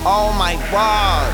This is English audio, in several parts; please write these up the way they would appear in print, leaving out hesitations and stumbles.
Oh my god.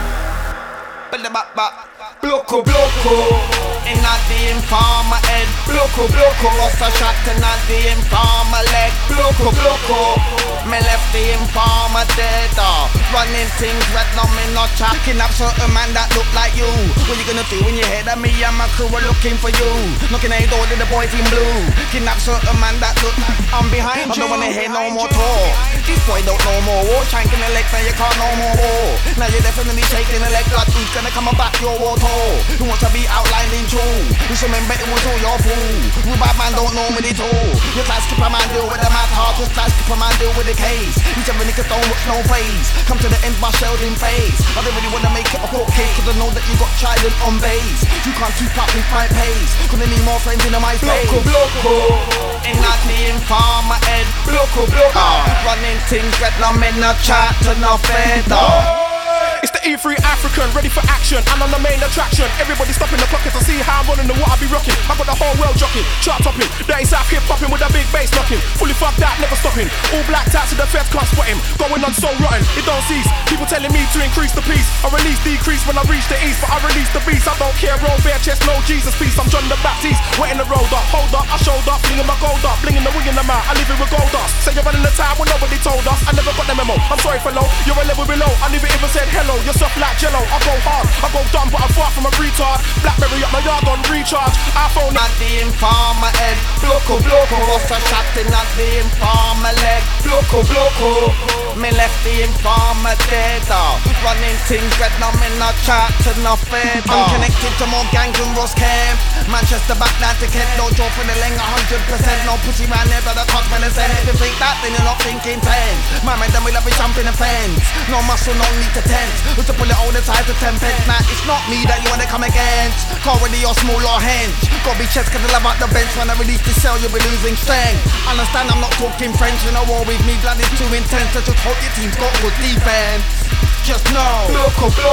Bloko bloko. In a the informer head. Bloko bloko. Lost a shot in a the informer leg. Bloko bloko. Me left the informer dead. Running things red, no me not chat. Kidnap certain man that look like you. What you gonna do when you hear that me and my crew are looking for you? Knocking at the door to the boys in blue. Kidnap certain man that look like I'm behind you. I don't wanna hear no more talk. This boy don't know more war. Shanking the legs, now you can't no more war. Now you're definitely shaking the leg. God, who's gonna come back your war tour? Who wants to be outlined in true? You should remember it was all your fool. You bad man don't know me at all. You try to skip a man deal with the mad heart. Just try to skip a man deal with the case. You tell me niggas don't watch no face. Come to the end my shelled in face. I don't really wanna make it a court case, cause I know that you got chided on base. You can't keep up with my pace. Couldn't need more friends in my space. Bloko bloko. In a the informer head. Bloko bloko. Running things red, no men no chat to no feather. It's the E3 African, ready for action, and I'm the main attraction. Everybody stopping the pocket to see how I'm running and what I be rocking. I got the whole world jockeying, chart topping. Dirty South hip popping with a big bass knocking. Fully fucked out, never stopping. All blacked out so the feds can't spot him. Going on so rotten, it don't cease. People telling me to increase the peace. I release decrease when I reach the east, but I release the beast. I don't care, roll bare chest, no Jesus peace. I'm John the Baptist, wetting the road up, hold up, I showed up, flinging my gold up, blinging the wing in the mouth. I leave it with gold dust. Say you're running the time when nobody told us. I never got the memo. I'm sorry for low, you're a level below. I never even said hello. You're soft like jello. I go hard, I go dumb, but I'm far from a retard. Blackberry up my yard on recharge. iPhone at the informer head. Bloko bloko. Lost a shot in at the informer leg. Bloko bloko. Me left the informer dead. Running things red, no me not chat to no feather. I'm connected to more gangs than Ross Camp. Manchester back down to Kent. No joke for the leng 100%. No pussy man there, but I can't spell a cent. If you think that, then you're not thinking 10. My man, then we'll have a jump in the fence. No muscle, no need to tense. Who's to pull it all the time to 10 pence? Nah, it's not me that you wanna come against. Call ready or small or hench. Gotta be chest cause I love out the bench. When I release the cell, you'll be losing strength. Understand I'm not talking French. You know war with me, blood is too intense. So just hope your team's got good defense. Just know.